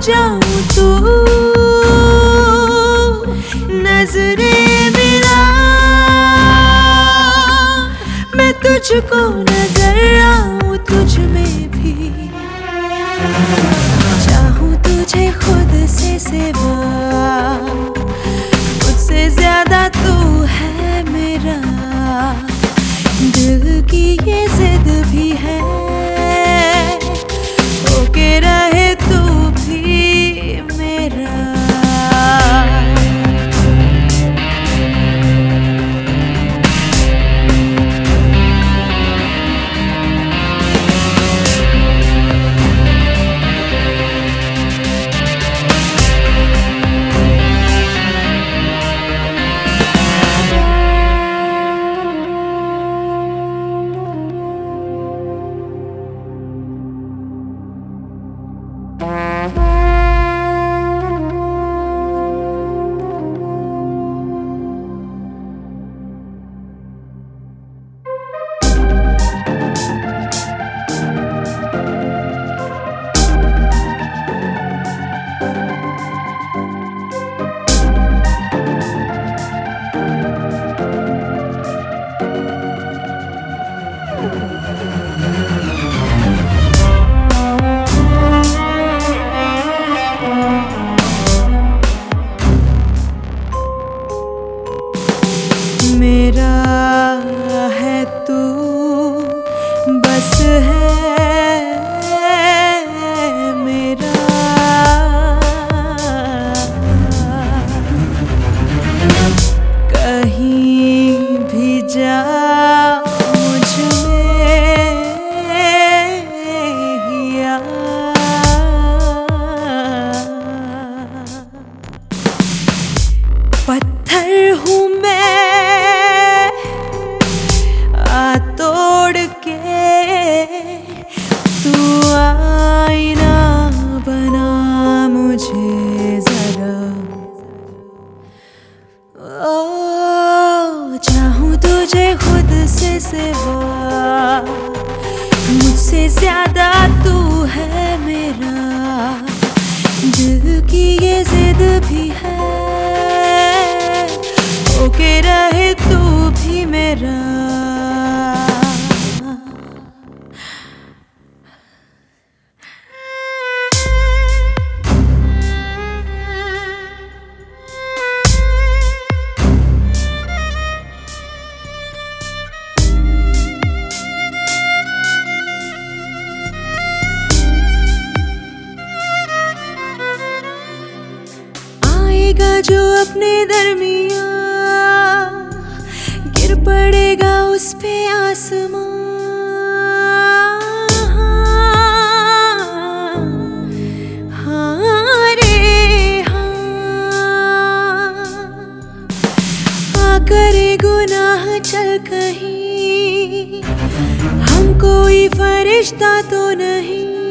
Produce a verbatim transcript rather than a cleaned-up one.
जाऊं तू नजरें मिला, मैं तुझको नजर आऊं तुझ में भी, चाहूं तुझे खुद से सिवा, मुझसे ज्यादा तू है मेरा, दिल की ये जिद भी है, होके रहे तू भी मेरा। मेरा है तू बस है मेरा, कहीं भी जा मुझ में ही आ, पत्थर हूँ मैं तोड़ के, तू आईना बना मुझे जरा, ओ चाहूं तुझे खुद से सिवा, मुझसे ज्यादा तू है मेरा, दिल की ये जिद भी है, होके रहे तू भी मेरा। जो अपने दरमिया गिर पड़ेगा उस पे आसमां, हाँ रे हाँ, आ करे गुनाह चल कहीं, हम कोई फरिश्ता तो नहीं,